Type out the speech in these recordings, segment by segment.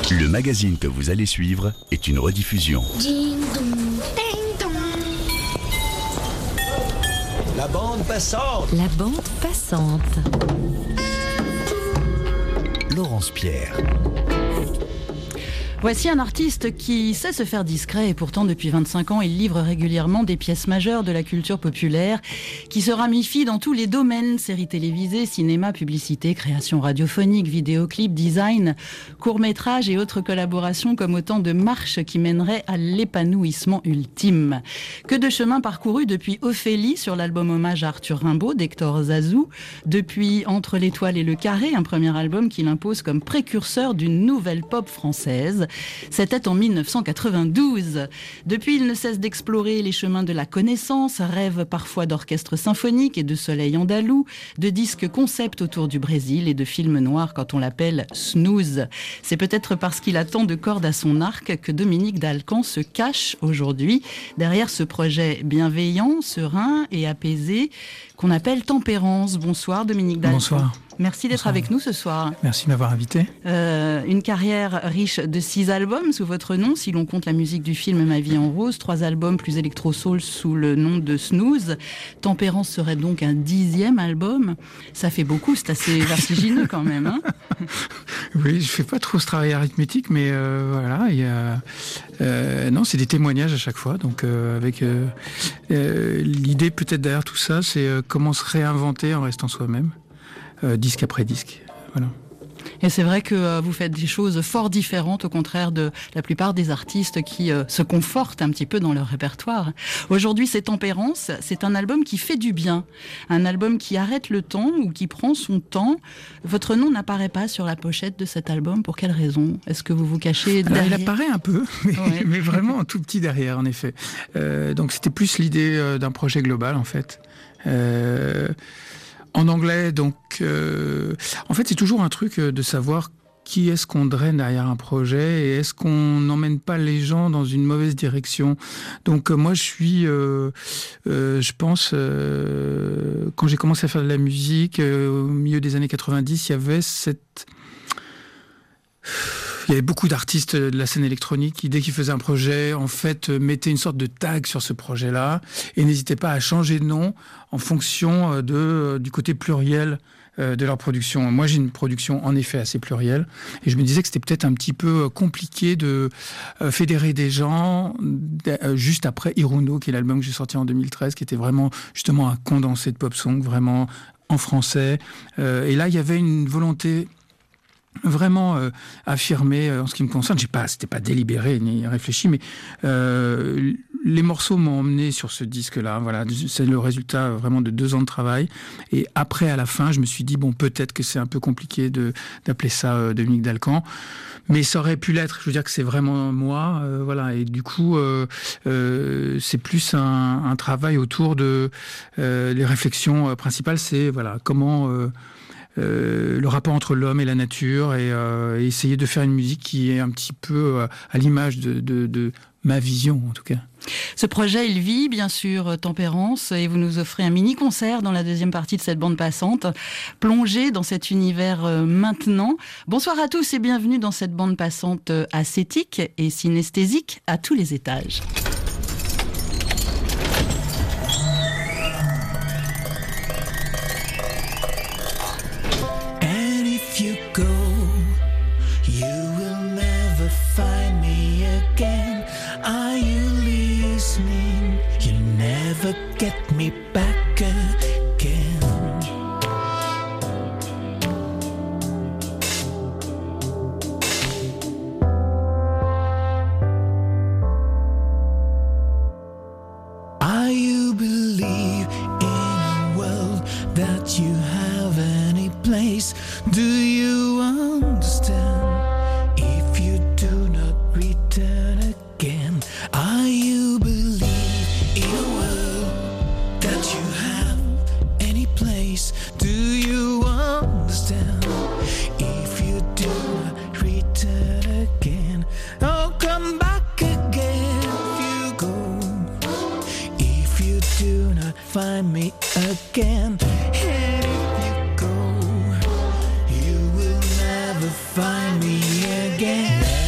Le magazine que vous allez suivre est une rediffusion. Ding dong, ding dong. La bande passante. La bande passante. Laurence Pierre. Voici un artiste qui sait se faire discret et pourtant depuis 25 ans il livre régulièrement des pièces majeures de la culture populaire qui se ramifient dans tous les domaines, séries télévisées, cinéma, publicité, création radiophonique, vidéoclip, design, courts-métrages et autres collaborations comme autant de marches qui mèneraient à l'épanouissement ultime. Que de chemin parcouru depuis Ophélie sur l'album hommage à Arthur Rimbaud d'Hector Zazou, depuis Entre l'étoile et le carré, un premier album qu'il impose comme précurseur d'une nouvelle pop française. C'était en 1992. Depuis, il ne cesse d'explorer les chemins de la connaissance, rêve parfois d'orchestre symphonique et de soleil andalou, de disques concept autour du Brésil et de films noirs quand on l'appelle snooze. C'est peut-être parce qu'il a tant de cordes à son arc que Dominique Dalcan se cache aujourd'hui derrière ce projet bienveillant, serein et apaisé qu'on appelle Tempérance. Bonsoir Dominique Dalcan. Bonsoir. Merci d'être avec nous ce soir. Merci de m'avoir invité. Une carrière riche de 6 albums sous votre nom, si l'on compte la musique du film Ma vie en rose, 3 albums plus électro-soul sous le nom de Snooze. Tempérance serait donc un 10e album. Ça fait beaucoup, c'est assez vertigineux quand même. Hein. Oui, je fais pas trop ce travail arithmétique, mais voilà, il y a, non, c'est des témoignages à chaque fois. Donc avec l'idée peut-être derrière tout ça, c'est comment se réinventer en restant soi-même. Disque après disque, voilà. Et c'est vrai que vous faites des choses fort différentes, au contraire de la plupart des artistes qui se confortent un petit peu dans leur répertoire. Aujourd'hui, c'est Tempérance, c'est un album qui fait du bien, un album qui arrête le temps ou qui prend son temps. Votre nom n'apparaît pas sur la pochette de cet album, pour quelle raison ? Est-ce que vous vous cachez derrière ? Alors, il apparaît un peu, Ouais. mais vraiment un tout petit derrière, en effet. Donc c'était plus l'idée d'un projet global, en fait. En anglais, donc, en fait, c'est toujours un truc de savoir qui est-ce qu'on draine derrière un projet et est-ce qu'on n'emmène pas les gens dans une mauvaise direction. Donc, moi, je suis, je pense, quand j'ai commencé à faire de la musique, au milieu des années 90, il y avait il y avait beaucoup d'artistes de la scène électronique qui, dès qu'ils faisaient un projet, en fait, mettaient une sorte de tag sur ce projet-là et n'hésitaient pas à changer de nom en fonction du côté pluriel de leur production. Moi, j'ai une production en effet assez plurielle et je me disais que c'était peut-être un petit peu compliqué de fédérer des gens juste après Hirundo, qui est l'album que j'ai sorti en 2013, qui était vraiment justement un condensé de pop song, vraiment en français. Et là, il y avait une volonté vraiment affirmé en ce qui me concerne. C'était pas délibéré ni réfléchi, mais les morceaux m'ont emmené sur ce disque-là. Voilà, c'est le résultat vraiment de 2 ans de travail. Et après, à la fin, je me suis dit bon, peut-être que c'est un peu compliqué d'appeler ça Dominique Dalcan, mais ça aurait pu l'être. Je veux dire que c'est vraiment moi, voilà. Et du coup, c'est plus un travail autour de les réflexions principales. C'est voilà comment le rapport entre l'homme et la nature et essayer de faire une musique qui est un petit peu à l'image de ma vision, en tout cas. Ce projet, il vit, bien sûr, Tempérance, et vous nous offrez un mini-concert dans la deuxième partie de cette bande passante, plongé dans cet univers maintenant. Bonsoir à tous et bienvenue dans cette bande passante ascétique et synesthésique à tous les étages. You go, you will never find me again. Are you listening? You'll never get me back again. Are you believe in a world that you have any place? Do you understand if you do not return again? Are you believe in a world that you have any place? Do you understand if you do not return again? Oh, come back again if you go, if you do not find me again. And if you go, you will never find me again.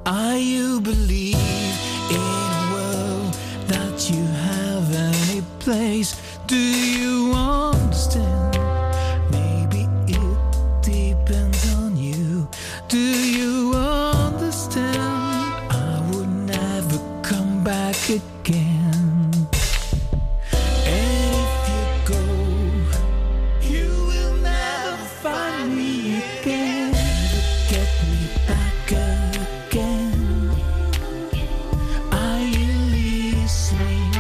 Are you believe in a world that you have any place? Do you understand? Maybe it depends on you. Do you understand? I would never come back again. And if you go, you will never find me again. Never get me back again. Are you listening?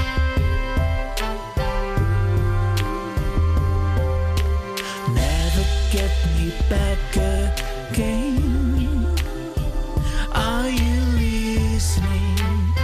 Never get me back again. Are you listening?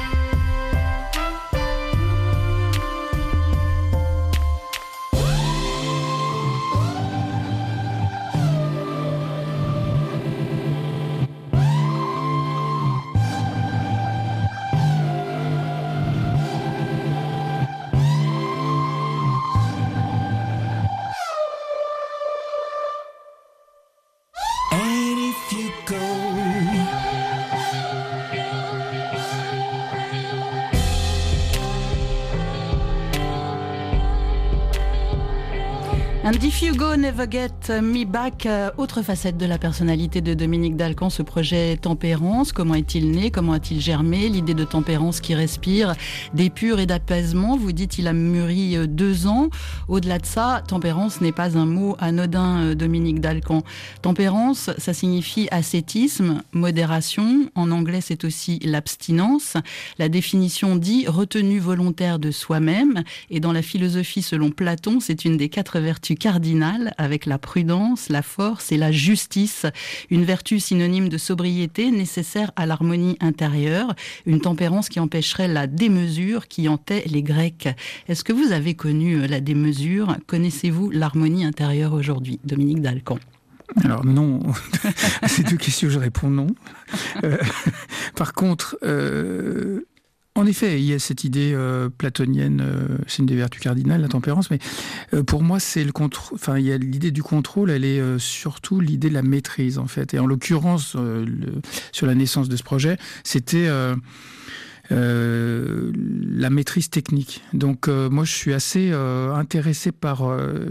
And if you go, And If You Go, Never Get Me Back, autre facette de la personnalité de Dominique Dalcan, ce projet Tempérance. Comment est-il né? Comment a-t-il germé? L'idée de tempérance qui respire, d'épure et d'apaisement. Vous dites il a mûri 2 ans. Au-delà de ça, tempérance n'est pas un mot anodin, Dominique Dalcan. Tempérance, ça signifie ascétisme, modération. En anglais, c'est aussi l'abstinence. La définition dit retenue volontaire de soi-même. Et dans la philosophie, selon Platon, c'est une des 4 vertus cardinale avec la prudence, la force et la justice. Une vertu synonyme de sobriété nécessaire à l'harmonie intérieure. Une tempérance qui empêcherait la démesure qui hantait les Grecs. Est-ce que vous avez connu la démesure? Connaissez-vous l'harmonie intérieure aujourd'hui, Dominique Dalcan? Alors non, à ces 2 questions je réponds non. Par contre, en effet, il y a cette idée platonienne, c'est une des vertus cardinales, la tempérance, mais pour moi, c'est le contrôle. Enfin, il y a l'idée du contrôle, elle est surtout l'idée de la maîtrise, en fait. Et en l'occurrence, sur la naissance de ce projet, c'était la maîtrise technique. Donc, moi, je suis assez intéressé par,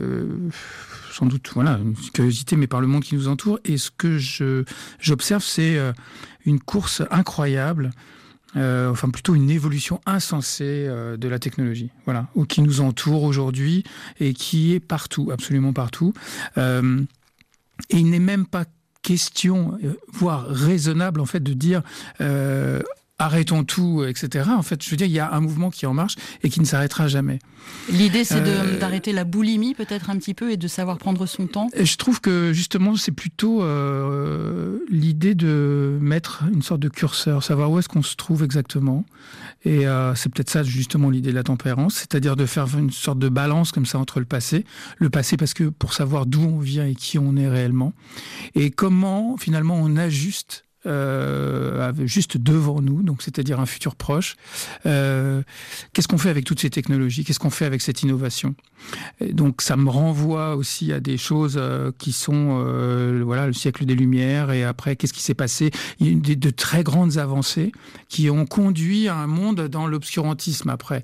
sans doute, voilà, une curiosité, mais par le monde qui nous entoure. Et ce que j'observe, c'est une course incroyable. Enfin plutôt une évolution insensée de la technologie, voilà, ou qui nous entoure aujourd'hui et qui est partout, absolument partout. Et il n'est même pas question, voire raisonnable en fait, de dire arrêtons tout, etc. En fait, je veux dire, il y a un mouvement qui est en marche et qui ne s'arrêtera jamais. L'idée, c'est d'arrêter la boulimie, peut-être un petit peu, et de savoir prendre son temps. Et je trouve que, justement, c'est plutôt l'idée de mettre une sorte de curseur, savoir où est-ce qu'on se trouve exactement. Et c'est peut-être ça, justement, l'idée de la tempérance, c'est-à-dire de faire une sorte de balance, comme ça, entre le passé parce que pour savoir d'où on vient et qui on est réellement, et comment, finalement, on ajuste juste devant nous, donc c'est-à-dire un futur proche. Qu'est-ce qu'on fait avec toutes ces technologies? Qu'est-ce qu'on fait avec cette innovation? Et donc ça me renvoie aussi à des choses qui sont voilà, le siècle des Lumières, et après qu'est-ce qui s'est passé? Il y a eu de très grandes avancées qui ont conduit à un monde dans l'obscurantisme après.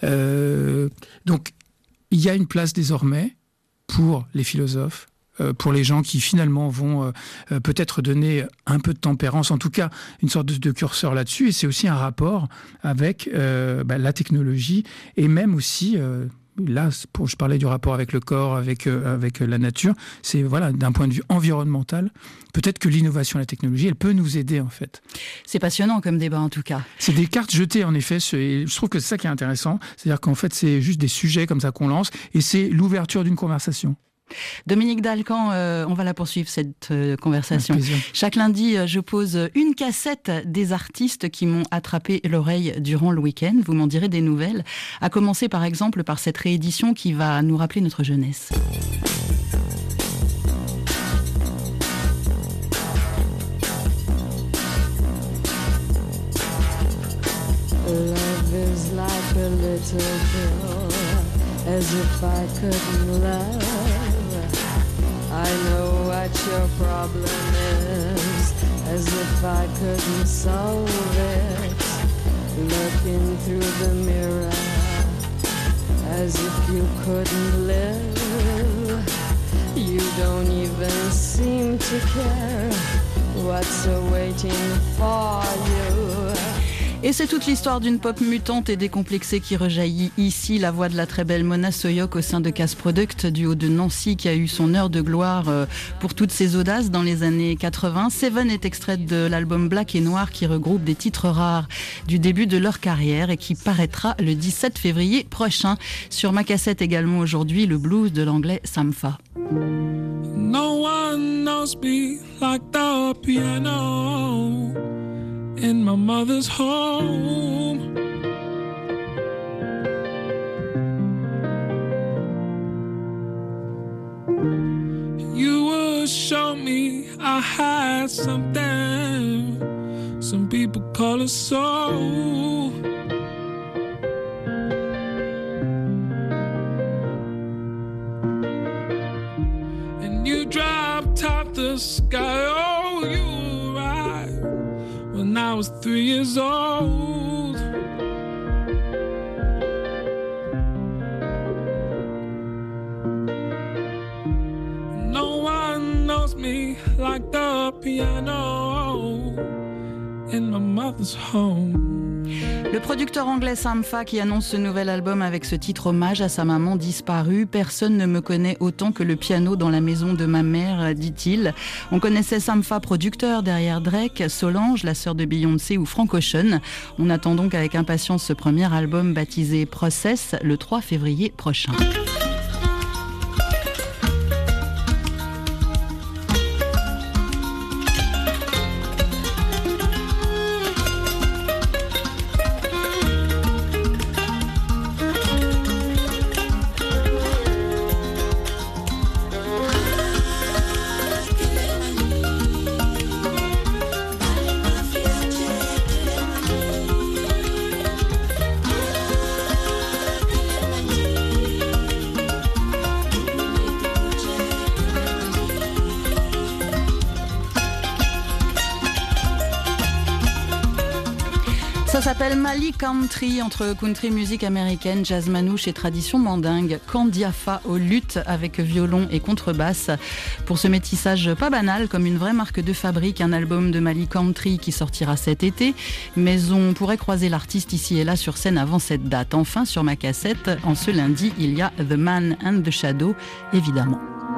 Donc il y a une place désormais pour les philosophes, pour les gens qui finalement vont peut-être donner un peu de tempérance, en tout cas une sorte de curseur là-dessus. Et c'est aussi un rapport avec la technologie, et même aussi, là je parlais du rapport avec le corps, avec la nature, c'est voilà, d'un point de vue environnemental, peut-être que l'innovation et la technologie, elle peut nous aider en fait. C'est passionnant comme débat en tout cas. C'est des cartes jetées en effet, et je trouve que c'est ça qui est intéressant, c'est-à-dire qu'en fait c'est juste des sujets comme ça qu'on lance, et c'est l'ouverture d'une conversation. Dominique Dalcan, on va la poursuivre cette conversation. Chaque lundi, je pose une cassette des artistes qui m'ont attrapé l'oreille durant le week-end. Vous m'en direz des nouvelles. À commencer par exemple par cette réédition qui va nous rappeler notre jeunesse. Love is like a little pill, as if I couldn't love. I know I what your problem is, as if I couldn't solve it. Looking through the mirror, as if you couldn't live. You don't even seem to care what's awaiting for you. Et c'est toute l'histoire d'une pop mutante et décomplexée qui rejaillit ici. La voix de la très belle Mona Soyok au sein de Casse Product, duo de Nancy qui a eu son heure de gloire pour toutes ses audaces dans les années 80. Seven est extraite de l'album Black et Noir qui regroupe des titres rares du début de leur carrière et qui paraîtra le 17 février prochain. Sur ma cassette également aujourd'hui, le blues de l'anglais Sampha. No one knows me like the piano in my mother's home. You would show me I had something some people call a soul. And you dropped out the sky, oh, you arrived when I was 3 years old. No one knows me like the piano in my mother's home. Le producteur anglais Sampha qui annonce ce nouvel album avec ce titre hommage à sa maman disparue. Personne ne me connaît autant que le piano dans la maison de ma mère, dit-il. On connaissait Sampha producteur derrière Drake, Solange, la sœur de Beyoncé ou Frank Ocean. On attend donc avec impatience ce premier album baptisé Process le 3 février prochain. Ça s'appelle Mali Country, entre country music américaine, jazz manouche et tradition mandingue. Kandiafa au luth avec violon et contrebasse. Pour ce métissage pas banal, comme une vraie marque de fabrique, un album de Mali Country qui sortira cet été. Mais on pourrait croiser l'artiste ici et là sur scène avant cette date. Enfin, sur ma cassette, en ce lundi, il y a The Man and the Shadow, évidemment.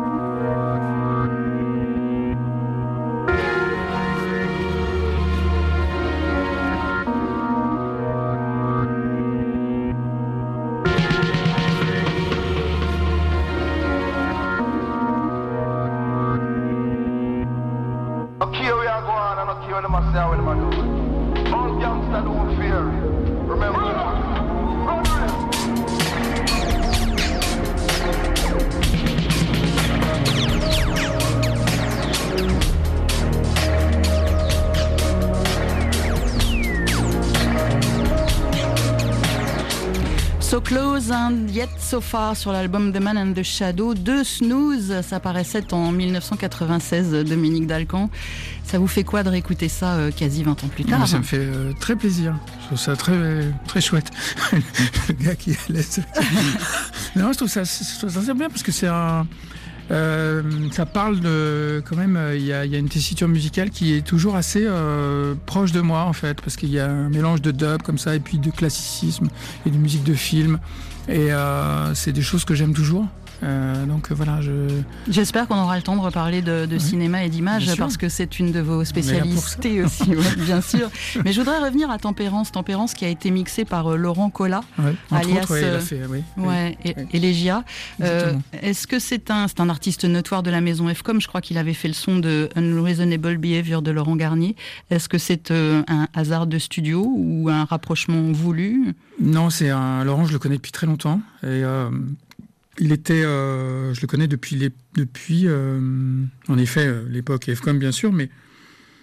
So Close and Yet So Far sur l'album The Man and the Shadow de Snooze. Ça paraissait en 1996, Dominique Dalcan. Ça vous fait quoi de réécouter ça quasi 20 ans plus tard? Ça me fait très plaisir. Je trouve ça très, très chouette. Le gars qui est à l'aise. Non, je trouve ça bien parce que c'est un... ça parle de quand même il y a une tessiture musicale qui est toujours assez proche de moi en fait, parce qu'il y a un mélange de dub comme ça et puis de classicisme et de musique de film et c'est des choses que j'aime toujours. Donc voilà, j'espère qu'on aura le temps de reparler de cinéma et d'image parce que c'est une de vos spécialités aussi, bien sûr. Mais je voudrais revenir à Tempérance qui a été mixé par Laurent Collat, alias Elegia. Est-ce que c'est un artiste notoire de la maison FCOM? Je crois qu'il avait fait le son de Unreasonable Behavior de Laurent Garnier. Est-ce que c'est un hasard de studio ou un rapprochement voulu? Non, Laurent, je le connais depuis très longtemps et il était, je le connais depuis en effet, l'époque FCOM bien sûr, mais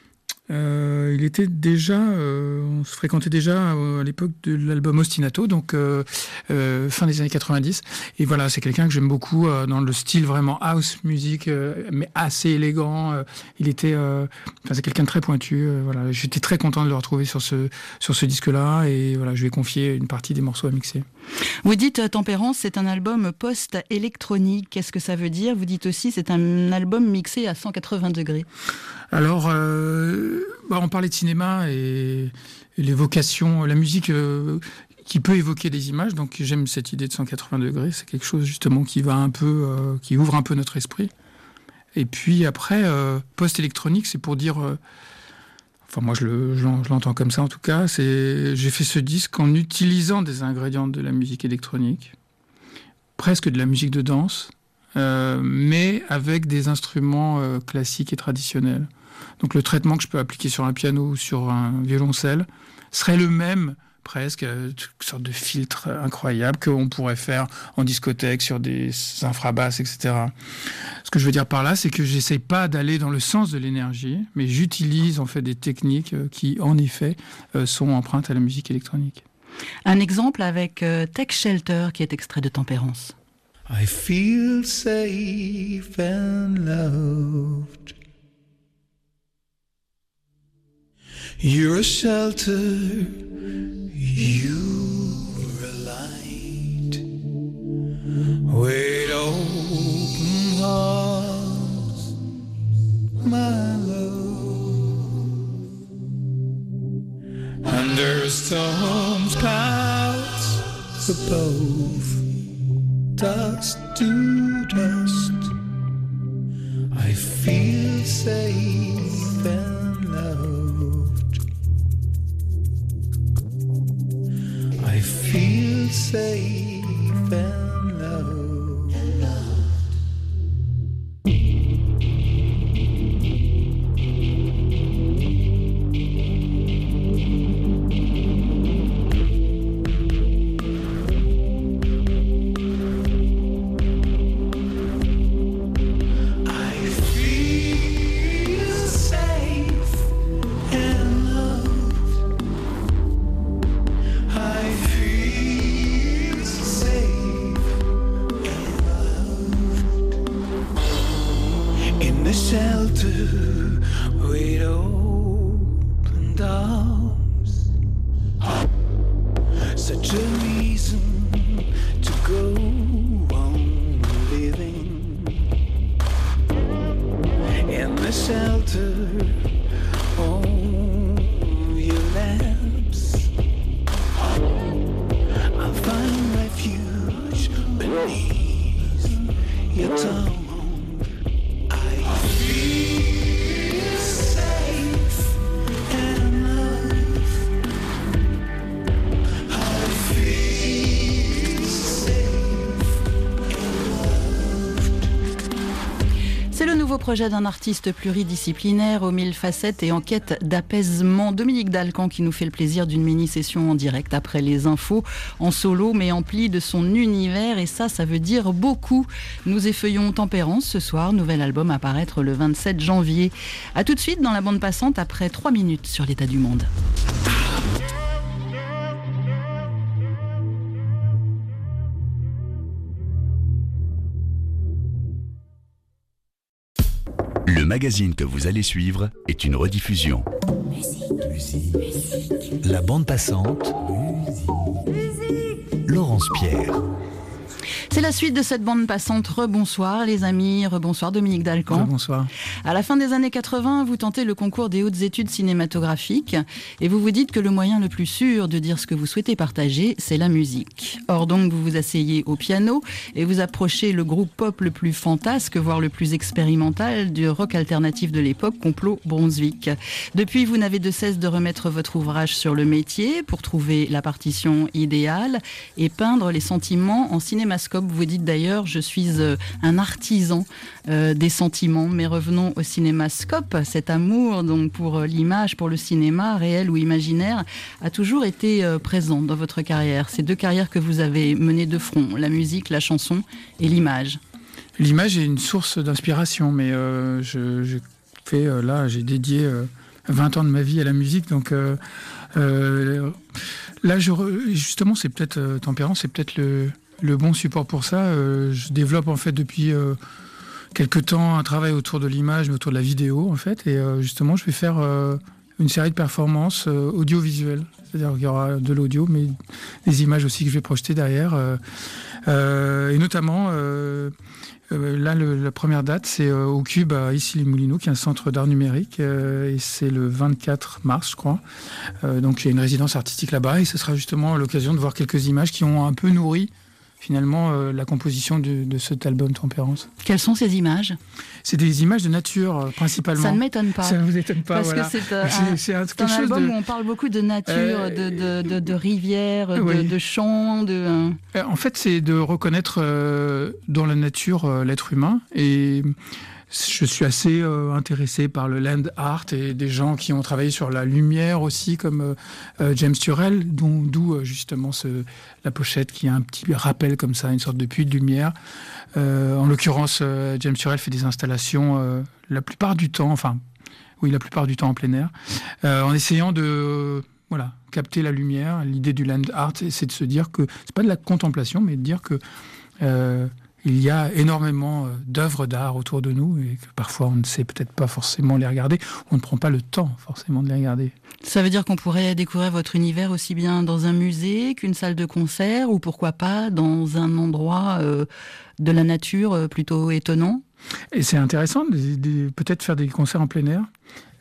Il était déjà, on se fréquentait déjà à l'époque de l'album Ostinato, donc fin des années 90. Et voilà, c'est quelqu'un que j'aime beaucoup dans le style vraiment house music, mais assez élégant. C'est quelqu'un de très pointu. Voilà, j'étais très content de le retrouver sur ce disque-là, et voilà, je lui ai confié une partie des morceaux à mixer. Vous dites Tempérance, c'est un album post-électronique. Qu'est-ce que ça veut dire? Vous dites aussi c'est un album mixé à 180 degrés. Alors, on parlait de cinéma et l'évocation, la musique qui peut évoquer des images. Donc, j'aime cette idée de 180 degrés. C'est quelque chose justement qui va qui ouvre un peu notre esprit. Et puis après, post-électronique, c'est pour dire. Moi, je l'entends comme ça en tout cas. J'ai fait ce disque en utilisant des ingrédients de la musique électronique, presque de la musique de danse, mais avec des instruments classiques et traditionnels. Donc le traitement que je peux appliquer sur un piano ou sur un violoncelle serait le même, presque, une sorte de filtre incroyable qu'on pourrait faire en discothèque sur des infrabasses, etc. Ce que je veux dire par là, c'est que j'essaye pas d'aller dans le sens de l'énergie, mais j'utilise en fait des techniques qui, en effet, sont empreintes à la musique électronique. Un exemple avec Tech Shelter, qui est extrait de Tempérance. I feel safe and loved. You're a shelter, you're a light. With open arms, my love. Under storms, clouds above, dust to dust. I feel safe and loved. I feel safe and loved. Shelter with open arms. Such a reason to go on living in the shelter of your lamps. I'll find refuge beneath your tongue. Projet d'un artiste pluridisciplinaire aux 1000 facettes et en quête d'apaisement. Dominique Dalcan qui nous fait le plaisir d'une mini-session en direct après les infos, en solo mais empli de son univers, et ça veut dire beaucoup. Nous effeuillons Tempérance ce soir, nouvel album à paraître le 27 janvier. A tout de suite dans la bande passante après 3 minutes sur l'état du monde. Le magazine que vous allez suivre est une rediffusion. Musique. La bande passante. Musique. Laurence Pierre. C'est la suite de cette bande passante. Rebonsoir les amis, rebonsoir Dominique Dalcan. Rebonsoir. À la fin des années 80, vous tentez le concours des hautes études cinématographiques et vous vous dites que le moyen le plus sûr de dire ce que vous souhaitez partager, c'est la musique. Or donc, vous vous asseyez au piano et vous approchez le groupe pop le plus fantasque, voire le plus expérimental du rock alternatif de l'époque, Complot Brunswick. Depuis, vous n'avez de cesse de remettre votre ouvrage sur le métier pour trouver la partition idéale et peindre les sentiments en cinémascope. Vous dites d'ailleurs, je suis un artisan des sentiments, mais revenons au cinémascope. Cet amour donc pour l'image, pour le cinéma, réel ou imaginaire, a toujours été présent dans votre carrière. Ces deux carrières que vous avez menées de front, la musique, la chanson et l'image. L'image est une source d'inspiration, mais j'ai dédié 20 ans de ma vie à la musique, donc là, justement, c'est peut-être Tempérance, c'est peut-être le bon support pour ça. Je développe en fait depuis quelque temps un travail autour de l'image, mais autour de la vidéo en fait, et justement, je vais faire une série de performances audiovisuelles. C'est-à-dire qu'il y aura de l'audio, mais des images aussi que je vais projeter derrière. Et notamment, là, la première date, c'est au Cube à Issy-les-Moulineaux, qui est un centre d'art numérique. Et c'est le 24 mars, je crois. Donc, il y a une résidence artistique là-bas. Et ce sera justement l'occasion de voir quelques images qui ont un peu nourri, finalement, la composition de cet album Tempérance. Quelles sont ces images ? C'est des images de nature, principalement. Ça ne m'étonne pas. Ça ne vous étonne pas, parce voilà. que c'est un album où on parle beaucoup de nature, de rivières, oui. de champs. En fait, c'est de reconnaître dans la nature l'être humain. Et je suis assez intéressé par le land art et des gens qui ont travaillé sur la lumière aussi, comme James Turrell, d'où justement la pochette qui a un petit rappel comme ça, une sorte de puits de lumière. En l'occurrence, James Turrell fait des installations la plupart du temps en plein air, en essayant de capter la lumière. L'idée du land art, c'est de se dire que c'est pas de la contemplation, mais de dire que il y a énormément d'œuvres d'art autour de nous et que parfois on ne sait peut-être pas forcément les regarder, on ne prend pas le temps forcément de les regarder. Ça veut dire qu'on pourrait découvrir votre univers aussi bien dans un musée qu'une salle de concert, ou pourquoi pas dans un endroit de la nature plutôt étonnant ? Et c'est intéressant de peut-être faire des concerts en plein air.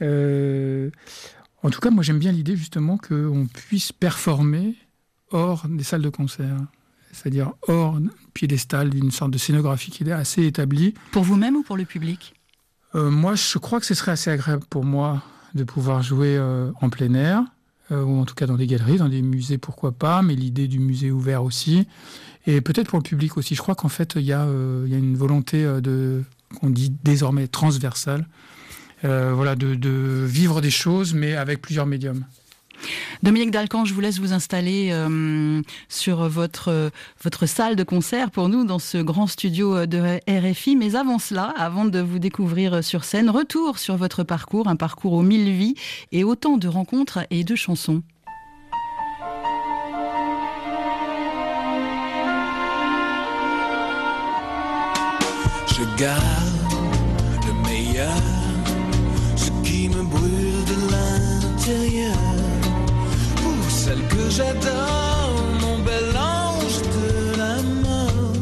En tout cas, moi j'aime bien l'idée justement qu'on puisse performer hors des salles de concert. C'est-à-dire hors piédestal, d'une sorte de scénographie qui est assez établie. Pour vous-même ou pour le public ? Moi, je crois que ce serait assez agréable pour moi de pouvoir jouer en plein air, ou en tout cas dans des galeries, dans des musées, pourquoi pas, mais l'idée du musée ouvert aussi, et peut-être pour le public aussi. Je crois qu'en fait, il y a une volonté qu'on dit désormais transversale, de vivre des choses, mais avec plusieurs médiums. Dominique Dalcan, je vous laisse vous installer sur votre salle de concert pour nous dans ce grand studio de RFI. Mais avant cela, avant de vous découvrir sur scène, retour sur votre parcours, un parcours aux 1000 vies et autant de rencontres et de chansons. Je garde le meilleur, ce qui me brûle de l'intérieur. Celle que j'adore, mon bel ange de la mort,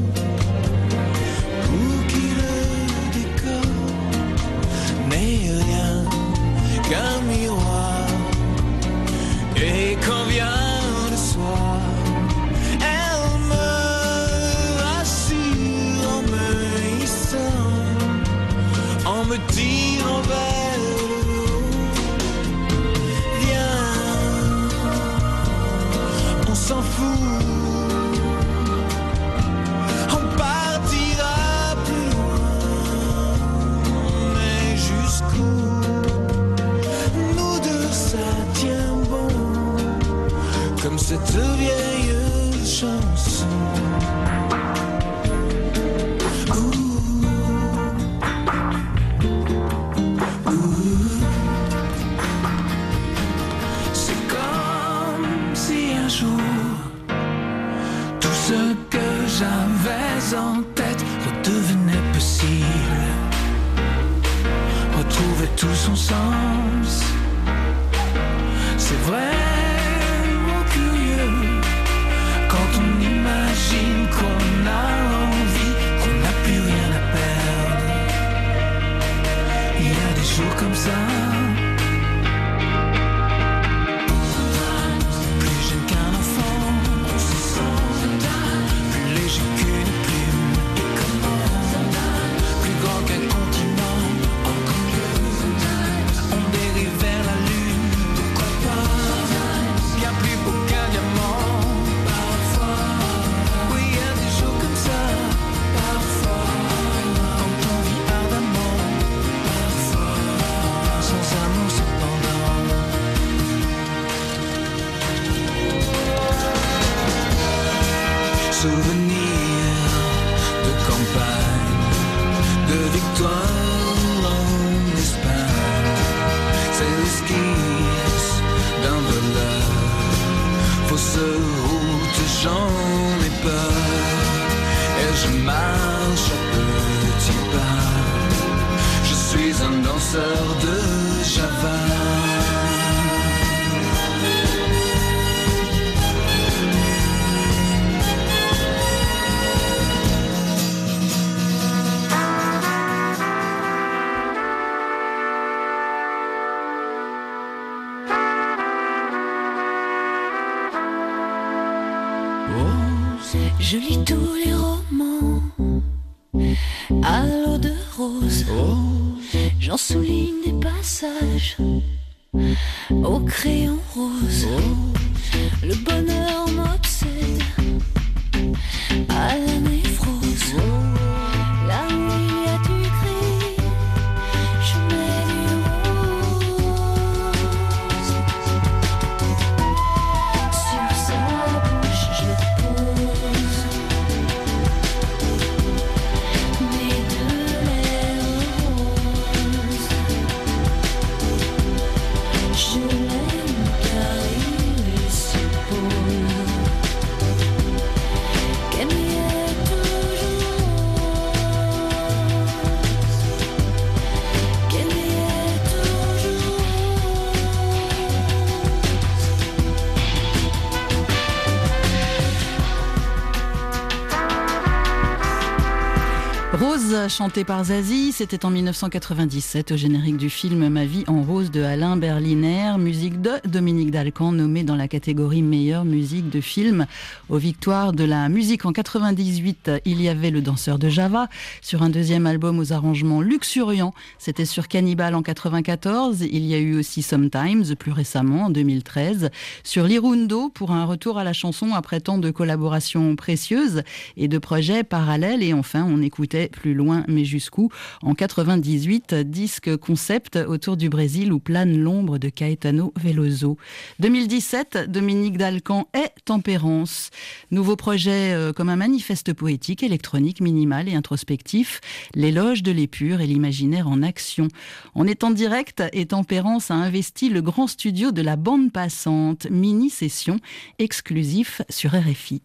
pour qui le décor n'est rien qu'un miroir. Et quand vient le soir, elle me rassure en me hissant, en me tirant vers le haut. On s'en fout, on partira plus loin, mais jusqu'où nous deux ça tient bon, comme cette vieille chanson. C'est comme si un jour tout ce que j'avais en tête redevenait possible, retrouvait tout son sens. C'est vraiment curieux quand on imagine qu'on a envie, qu'on n'a plus rien à perdre. Il y a des jours comme ça. Sans un suis un danseur de Java. Je lis tous les romans à l'eau de rose. J'en souligne des passages au crayon rose. Le bonheur m'obsède à la névrose. Là où il y a du gris, je mets du rose. Sur sa bouche je pose mes deux lèvres roses. Je l'aime car il suppose qu'elle y est toujours, qu'elle y est toujours. Rose, chantée par Zazie, c'était en 1997 au générique du film Ma vie en rose de Alain Berliner, musique de Dominique Dalcan, nommée dans la catégorie meilleure musique de film. Aux victoires de la musique en 98, il y avait Le danseur de Java, sur un deuxième album aux arrangements luxuriants, c'était sur Cannibal en 94, il y a eu aussi Sometimes, plus récemment en 2013, sur Lirundo pour un retour à la chanson après tant de collaborations précieuses et de projets parallèles, et enfin on écoutait Plus loin mais jusqu'où en 98, disque concept autour du Brésil où plane l'ombre de Caetano Veloso. 2017, Dominique Dalcan est Tempérance. Nouveau projet comme un manifeste poétique, électronique, minimal et introspectif, l'éloge de l'épure et l'imaginaire en action. On est en direct et Tempérance a investi le grand studio de la bande passante, mini-session exclusif sur RFI.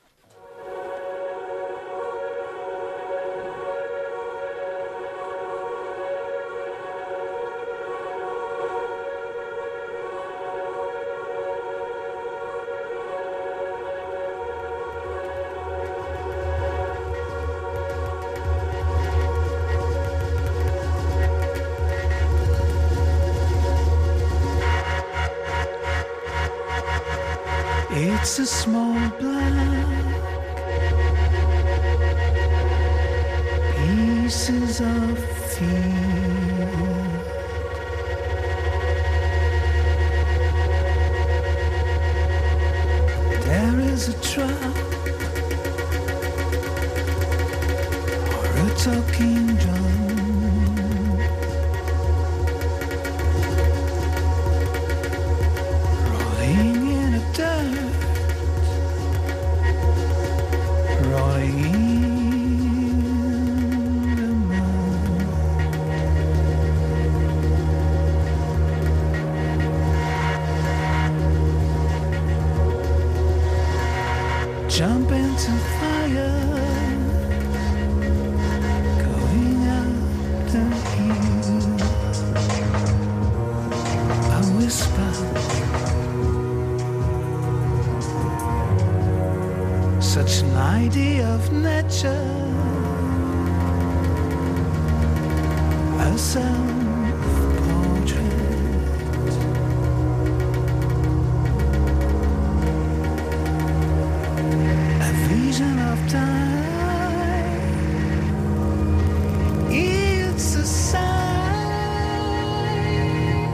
It's a small black pieces of field. There is a trap or a talking drum. Jump into fire, going out the hill. I whisper, such an idea of nature, a self-portrait. Of time, it's a sign.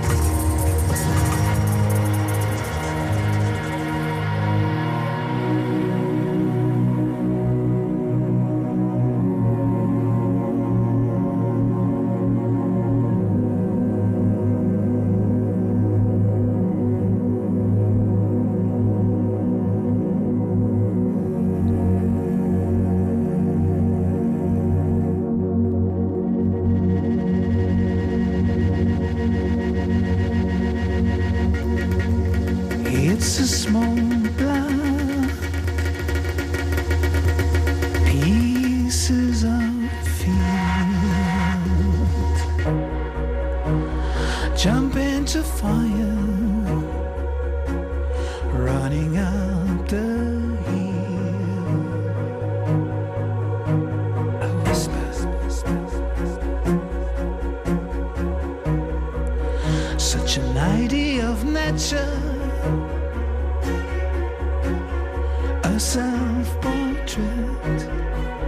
jump into fire, running out the hill. I whisper, such an idea of nature, a self-portrait.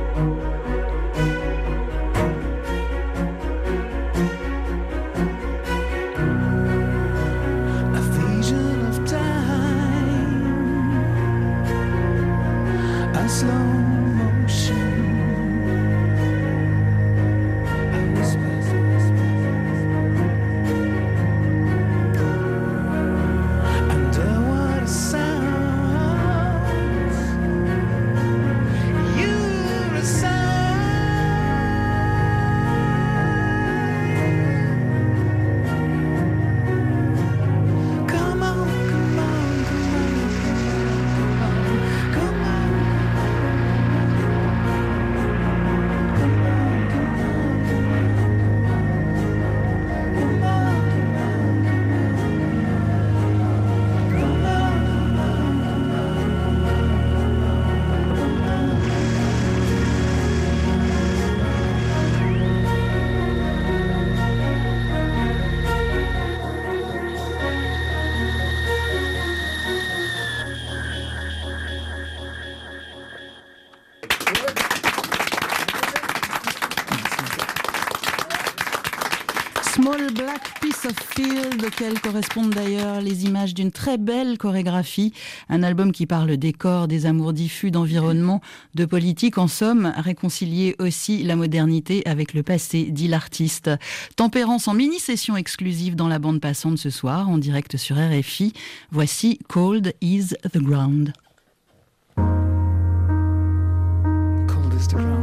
Slow motion. I whisper, underwater sounds. You're a sound. Come on, come on, come on, come on. Small Black Piece of Field, auquel correspondent d'ailleurs les images d'une très belle chorégraphie. Un album qui parle des corps, des amours diffus, d'environnement, de politique. En somme, réconcilier aussi la modernité avec le passé, dit l'artiste. Tempérance en mini-session exclusive dans la bande passante ce soir, en direct sur RFI. Voici Cold is the Ground. Cold is the ground.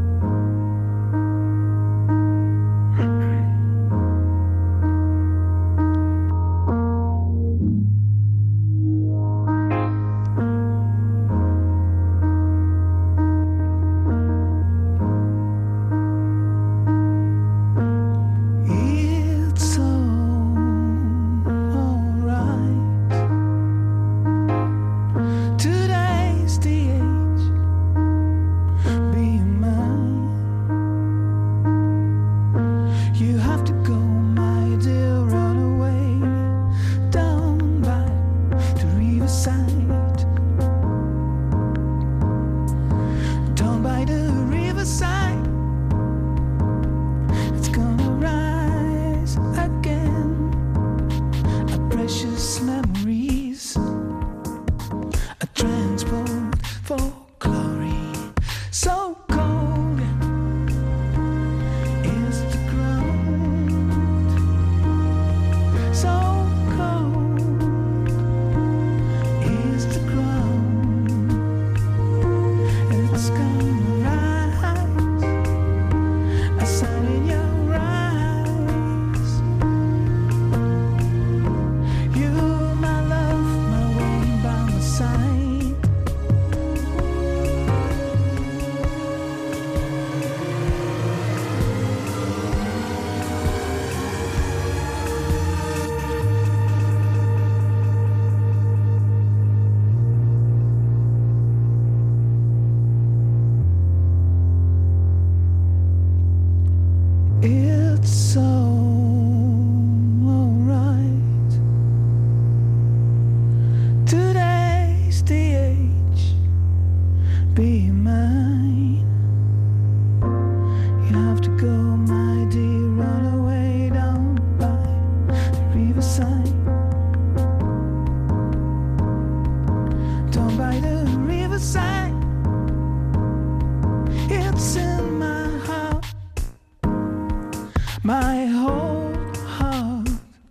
My whole heart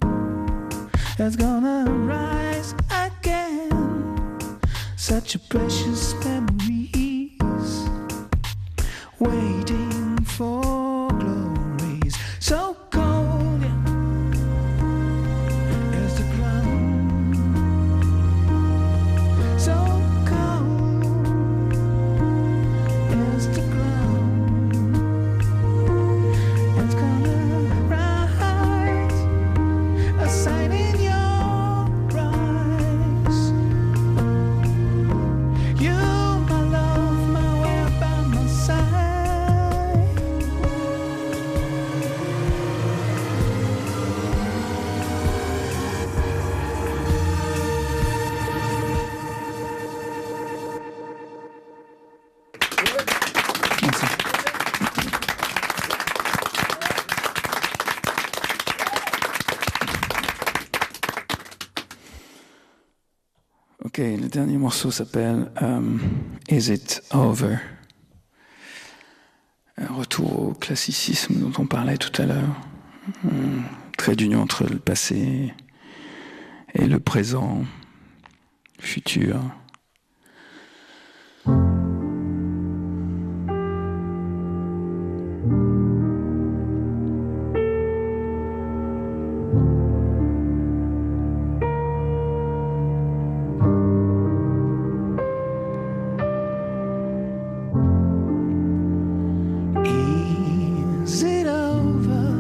is gonna rise again. Such a precious memories waiting for glories. So cold is the ground. So cold is the ground. It's gonna rise Ok, le dernier morceau s'appelle Is It Over? Un retour au classicisme dont on parlait tout à l'heure. Trait d'union entre le passé et le présent, le futur. Is it over,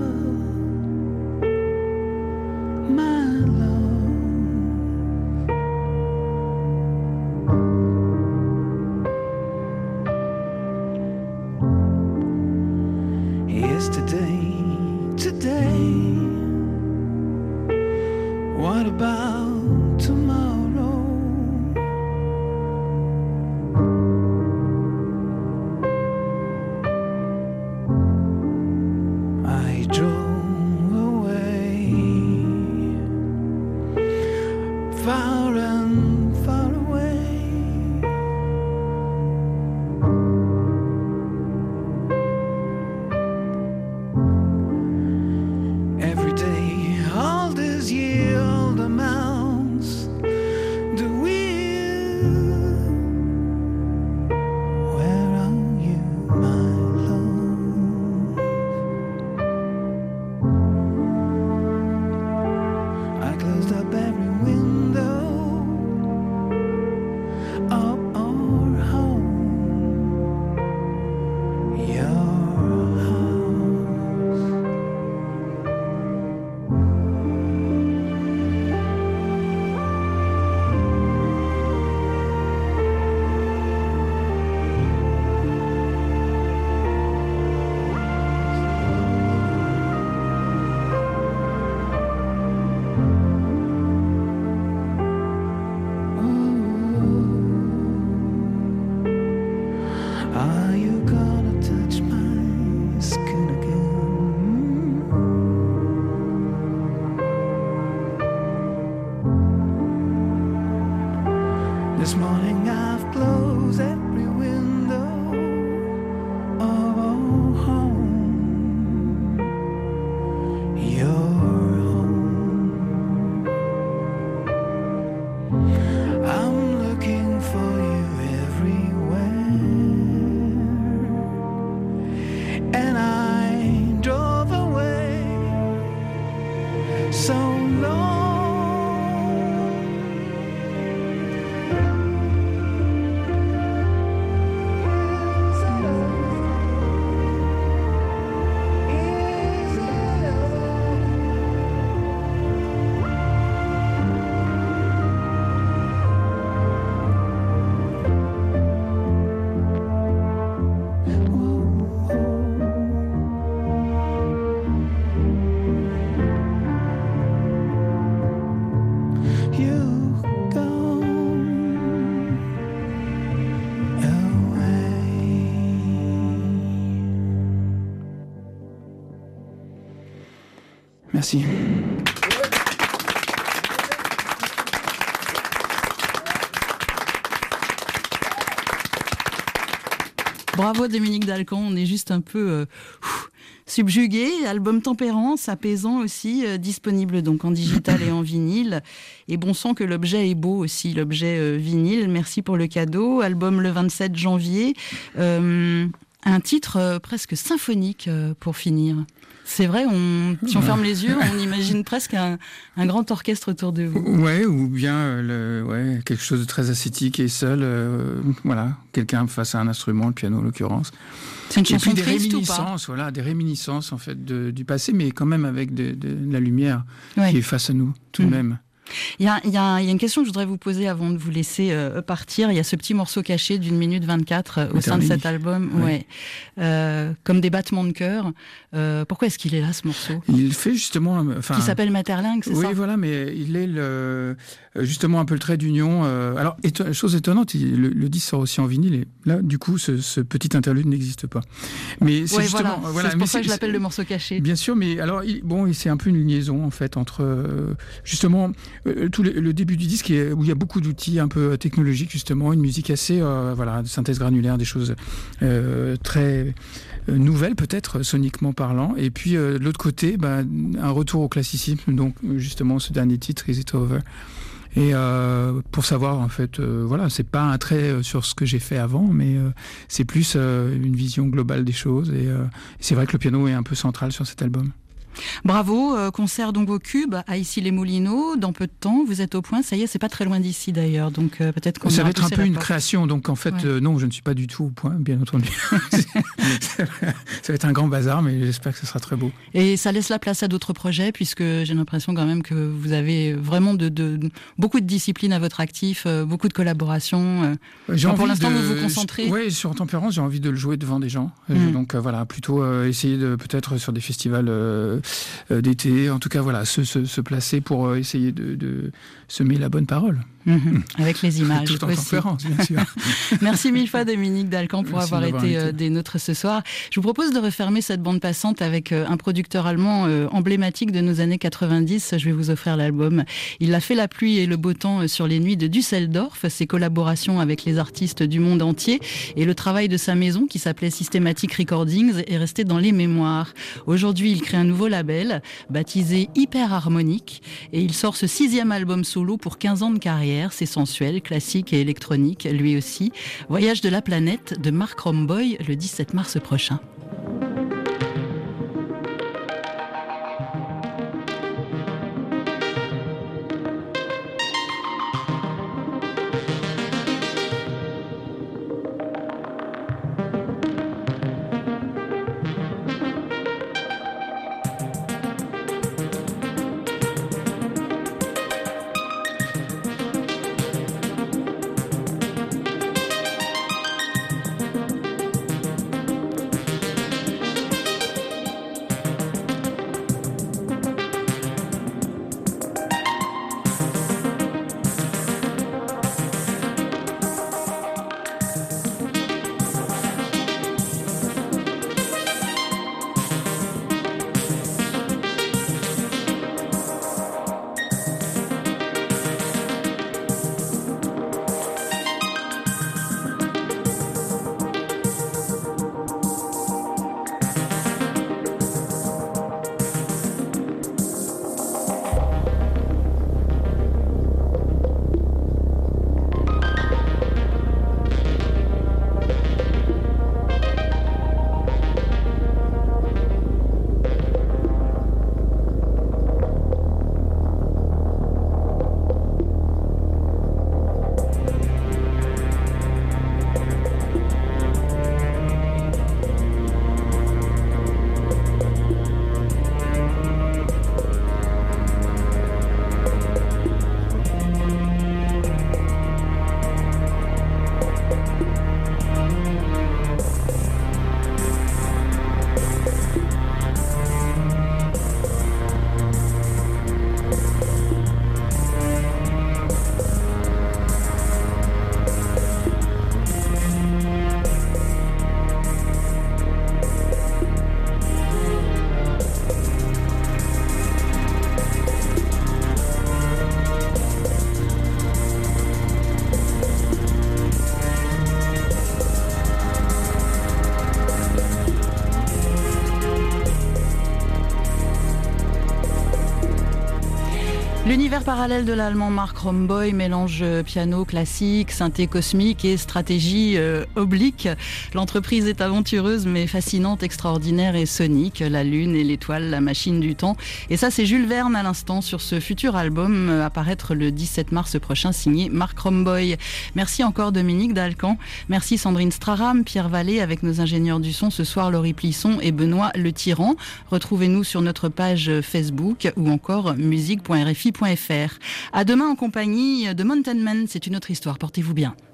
my love? Yesterday, today, what about tomorrow? I drove away, far and far away. Every day, all this year, all the mounts, the wheel. Where are you, my love? I closed up every window of our home, your house. Are you gonna touch my skin again? This morning I've closed every window of our home, your home. I'm looking for you everywhere, and I drove away so long. Is it over? You've gone away. Merci. Bravo Dominique Dalcan, on est juste un peu subjugué. Album Tempérance, apaisant aussi, disponible donc en digital et en vinyle. Et bon sang que l'objet est beau aussi, l'objet vinyle. Merci pour le cadeau. Album le 27 janvier. Un titre presque symphonique pour finir. C'est vrai, si on ferme les yeux, on imagine presque un grand orchestre autour de vous. Ouais, ou bien quelque chose de très ascétique et seul. Voilà, quelqu'un face à un instrument, le piano en l'occurrence. C'est une Et chanson puis des triste ou pas? réminiscences, voilà, des réminiscences en fait du passé, mais quand même avec de la lumière Ouais. qui est face à nous tout de même. Il y a une question que je voudrais vous poser avant de vous laisser partir. Il y a ce petit morceau caché d'une minute 24 au sein de cet album, comme des battements de cœur. Pourquoi est-ce qu'il est là, ce morceau? Il fait justement... Qui s'appelle Maeterlinck, c'est ça? Oui, voilà, mais il est justement un peu le trait d'union. Alors, chose étonnante, le disque sort aussi en vinyle, et là, du coup, ce petit interlude n'existe pas. Mais c'est justement... Voilà, c'est pour ça que je l'appelle le morceau caché. Bien sûr, mais alors, c'est un peu une liaison, en fait, entre, justement, Le début du disque où il y a beaucoup d'outils un peu technologiques, justement, une musique assez de synthèse granulaire, des choses très nouvelles peut-être, soniquement parlant. Et puis de l'autre côté, un retour au classicisme, donc justement ce dernier titre, Is It Over? Et pour savoir, en fait, c'est pas un trait sur ce que j'ai fait avant, mais c'est plus une vision globale des choses. Et c'est vrai que le piano est un peu central sur cet album. Bravo, concert donc au Cube à Issy-les-Moulineaux dans peu de temps. Vous êtes au point, ça y est, c'est pas très loin d'ici d'ailleurs, donc peut-être qu'on ça va ira être un pousser peu la une porte. création, donc en fait non, je ne suis pas du tout au point, bien entendu. Ça va être un grand bazar, mais j'espère que ce sera très beau. Et ça laisse la place à d'autres projets, puisque j'ai l'impression quand même que vous avez vraiment beaucoup de disciplines à votre actif, beaucoup de collaborations. Pour l'instant, vous vous concentrez. Oui, sur Tempérance, j'ai envie de le jouer devant des gens. Donc plutôt essayer de peut-être sur des festivals d'été, en tout cas se placer pour essayer de semer la bonne parole. Avec les images tout en aussi. conférence, bien sûr. Merci mille fois Dominique Dalcan pour Merci avoir de m'avoir été invité. des nôtres ce soir. Je vous propose de refermer cette bande passante avec un producteur allemand emblématique de nos années 90. Je vais vous offrir l'album. Il a fait la pluie et le beau temps sur les nuits de Düsseldorf, ses collaborations avec les artistes du monde entier et le travail de sa maison qui s'appelait Systematic Recordings est resté dans les mémoires. Aujourd'hui, il crée un nouveau label baptisé Hyper Harmonique et il sort ce 6e album solo pour 15 ans de carrière. C'est sensuel, classique et électronique, lui aussi. Voyage de la planète de Mark Romboy le 17 mars prochain. L'univers parallèle de l'allemand Mark Romboy mélange piano classique, synthé cosmique et stratégie oblique. L'entreprise est aventureuse mais fascinante, extraordinaire et sonique. La lune et l'étoile, la machine du temps. Et ça, c'est Jules Verne à l'instant sur ce futur album à paraître le 17 mars prochain, signé Mark Romboy. Merci encore Dominique Dalcan. Merci Sandrine Straram, Pierre Vallée avec nos ingénieurs du son ce soir, Laurie Plisson et Benoît Le Tyran. Retrouvez-nous sur notre page Facebook ou encore musique.rfi.fr. À demain en compagnie de Mountain Man, c'est une autre histoire. Portez-vous bien.